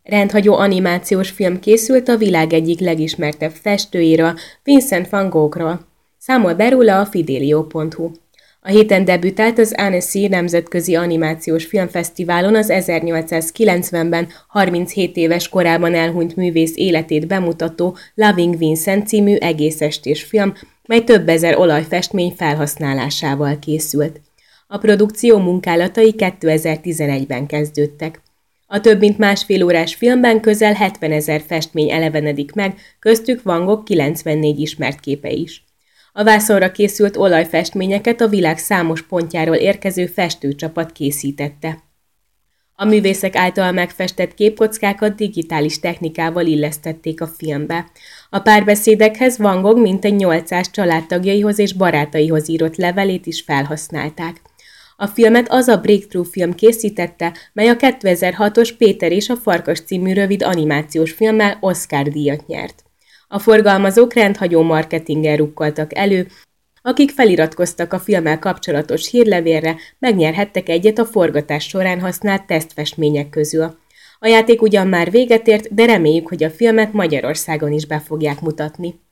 Rendhagyó animációs film készült a világ egyik legismertebb festőjéről, Vincent van Goghról. Számol be róla a Fidelio.hu. A héten debütált az Annecy Nemzetközi Animációs Filmfesztiválon az 1890-ben 37 éves korában elhunyt művész életét bemutató Loving Vincent című egészestés film, mely több ezer olajfestmény felhasználásával készült. A produkció munkálatai 2011-ben kezdődtek. A több mint másfél órás filmben közel 70 000 festmény elevenedik meg, köztük Van Gogh 94 ismert képe is. A vászonra készült olajfestményeket a világ számos pontjáról érkező festőcsapat készítette. A művészek által megfestett képkockákat digitális technikával illesztették a filmbe. A párbeszédekhez Van Gogh mintegy 800 családtagjaihoz és barátaihoz írott levelét is felhasználták. A filmet az a Breakthrough film készítette, mely a 2006-os Péter és a Farkas című rövid animációs filmmel Oscar-díjat nyert. A forgalmazók rendhagyó marketingen rukkoltak elő, akik feliratkoztak a filmmel kapcsolatos hírlevélre, megnyerhettek egyet a forgatás során használt tesztfestmények közül. A játék ugyan már véget ért, de reméljük, hogy a filmet Magyarországon is be fogják mutatni.